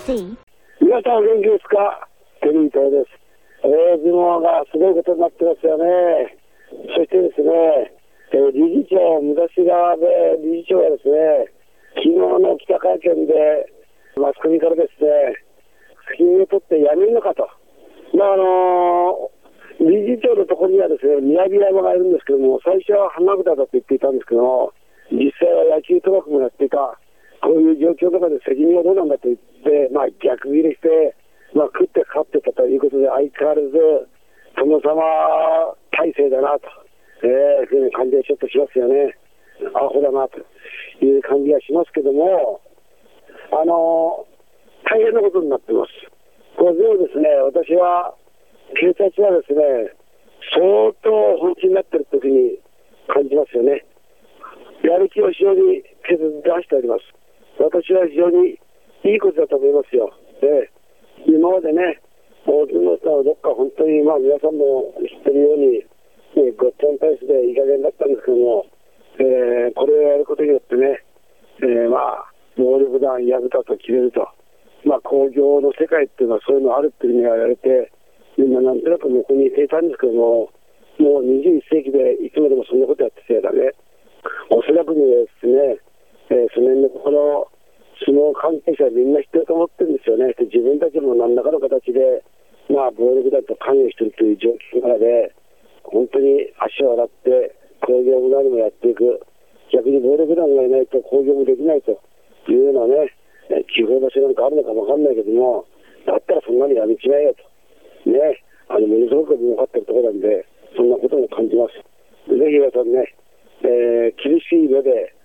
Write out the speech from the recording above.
see. 皆さんお元気ですか？テリー東です。相撲がすごいことになってますよね。そしてですね、理事長、武蔵川で理事長がですね、昨日の記者会見で、マスコミからですね、責任を取って辞めるのかと。理事長のところにはですね、宮城山がいるんですけども、最初は花札だと言っていたんですけども、実際は野球賭博もやっていた。こういう状況の中で責任はどうなんだと言って、逆切れして、食って勝ってたということで、相変わらず殿様体制だなと、そういう感じはちょっとしますよね。アホだなという感じがしますけども、大変なことになってます。これでもですね、私は警察はですね、相当本気になっているというふうに感じますよね。やる気を非常に警察に出しております。私は非常にいいことだと思いますよ。今までね、大相撲さんはどっか本当に皆さんも知ってるように、ごっちゃん体質でいい加減だったんですけども、これをやることによってね、暴力団やると決めると、工業の世界っていうのはそういうのあるっていうふうに言われて、みんななんとなくここにいていたんですけども、もう21世紀でいつまでもそんなことやっててだね。おそらくですね、その辺のところ、相撲関係者はみんな知ってると思ってるんですよね。自分たちも何らかの形で、暴力団と関与しているという状況からで、本当に足を洗って工業も何もやっていく。逆に暴力団がいないと工業もできないというようなね、地方場所なんかあるのかもわかんないけども、だったらそんなにやめちまえよと。ね、ものすごく儲かってるところなんで、そんなことも感じます。ぜひ皆さんね、厳しい目で